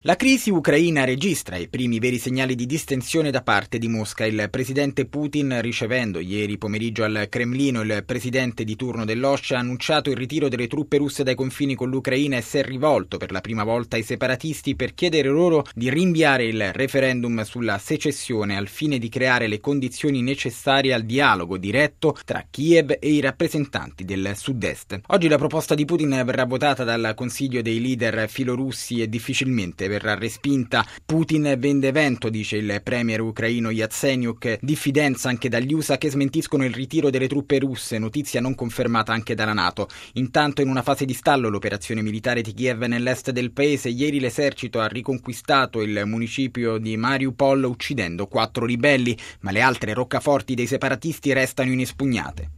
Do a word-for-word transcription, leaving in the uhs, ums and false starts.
La crisi ucraina registra i primi veri segnali di distensione da parte di Mosca. Il presidente Putin, ricevendo ieri pomeriggio al Cremlino il presidente di turno dell'O S C E, ha annunciato il ritiro delle truppe russe dai confini con l'Ucraina e si è rivolto per la prima volta ai separatisti per chiedere loro di rinviare il referendum sulla secessione al fine di creare le condizioni necessarie al dialogo diretto tra Kiev e i rappresentanti del sud-est. Oggi la proposta di Putin verrà votata dal Consiglio dei leader filorussi e difficilmente verrà respinta. Putin vende vento, dice il premier ucraino Yatsenyuk, diffidenza anche dagli U S A che smentiscono il ritiro delle truppe russe, notizia non confermata anche dalla NATO. Intanto, in una fase di stallo l'operazione militare di Kiev nell'est del paese, ieri l'esercito ha riconquistato il municipio di Mariupol uccidendo quattro ribelli, ma le altre roccaforti dei separatisti restano inespugnate.